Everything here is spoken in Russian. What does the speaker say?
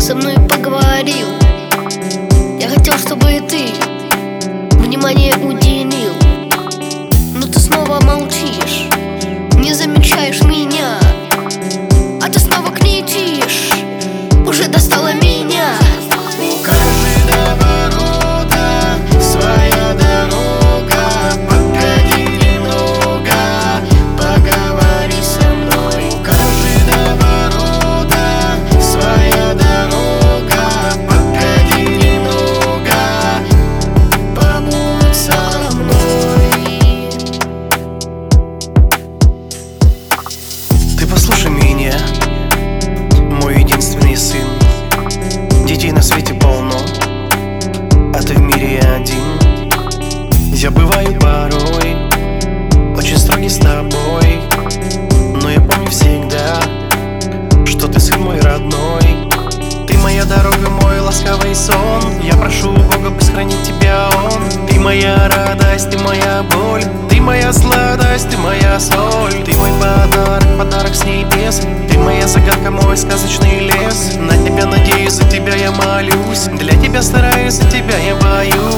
со мной поговорил. Я хотел, чтобы ты внимание уделил, но ты снова молчишь, не замечаешь меня, а ты снова кричишь: уже достала меня. У каждого рода своя дорога. Погоди немного, поговори со мной. У каждого рода своя дорога. Погоди немного, побудь со мной. Ты послушай меня, мой единственный сын. Детей на свете полно, а ты в мире один. Я бываю порой очень строгий с тобой, но я помню всегда, что ты сын мой родной. Ты моя дорога, мой ласковый сон. Я прошу Бога, пусть хранит тебя Он. Ты моя радость, ты моя боль, ты моя сладость, ты моя соль. Ты мой подарок, подарок с небес. Ты моя загадка, мой сказочный лес. На тебя надеюсь, за тебя я молюсь, для тебя стараюсь, за тебя я боюсь.